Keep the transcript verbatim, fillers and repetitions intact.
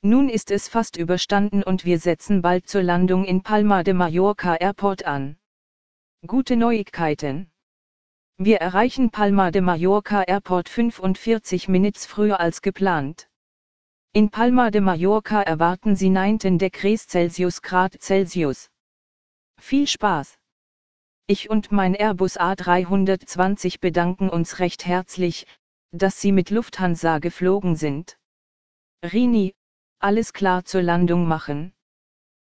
Nun ist es fast überstanden und wir setzen bald zur Landung in Palma de Mallorca Airport an. Gute Neuigkeiten. Wir erreichen Palma de Mallorca Airport fünfundvierzig Minuten früher als geplant. In Palma de Mallorca erwarten Sie neunzehn Degrees Celsius Grad Celsius. Viel Spaß! Ich und mein Airbus A dreihundertzwanzig bedanken uns recht herzlich, dass Sie mit Lufthansa geflogen sind. Rini, alles klar zur Landung machen.